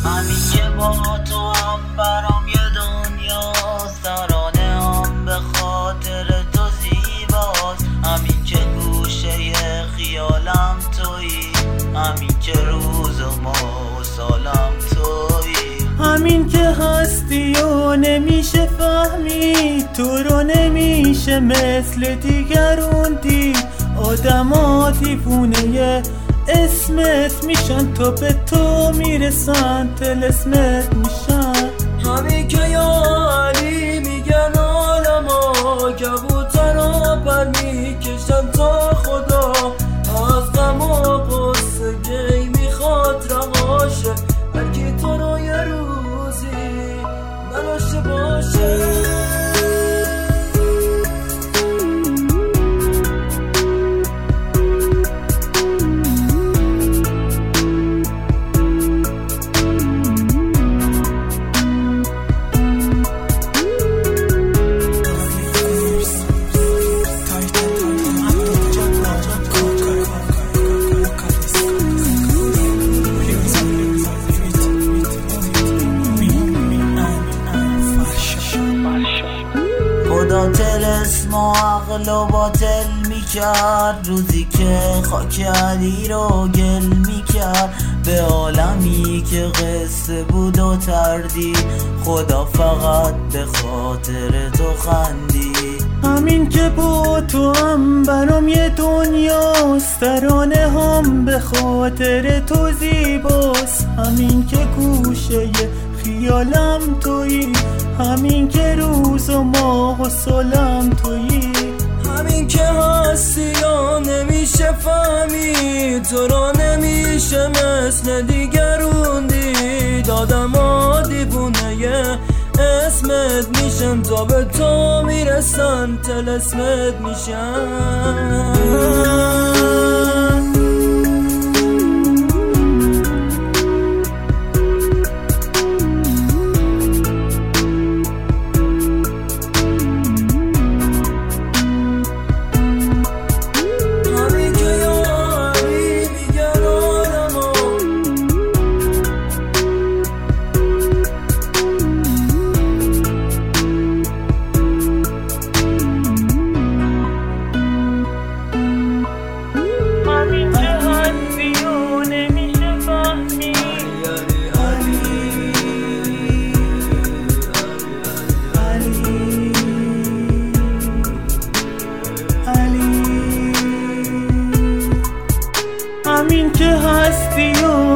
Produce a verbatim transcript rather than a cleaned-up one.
همین که با تو هم برام یه دنیاست، ترانه هم به خاطر تو زیباست. همین که گوشه خیالم تویی، همین که روز و ماه و سالم تویی. همین که هستی و نمیشه فهمید، تو رو نمیشه مثل دیگرون دید. آدما دیوونه اسمت میشن، تو به تو میرسن طلسمت میشن. همین که یا علی میگن عالما، کبوترها پر میکشن تا خدا. از غم و غصه کی میخواد رهاشه، هرکی تو رو یه روزی مناشه باشه. خدا طلسم و عقل و باطل میکرد، روزی که خاک علی رو گل میکرد. به عالمی که قصه بود و تردید، خدا فقط به خاطر تو خندید. همین که با تو هم برام یه دنیاست، ترانه هم به خاطر تو زیباست. همین که گوشه خیالم تویی، همین که روز و ماه و سالم تویی. همین که هستی یا نمیشه فهمید، تو را نمیشه مثل دیگرون دید. آدم ها دیوونه اسمت میشن، تا به تو میرسن طلسمت میشن. همین که هستی و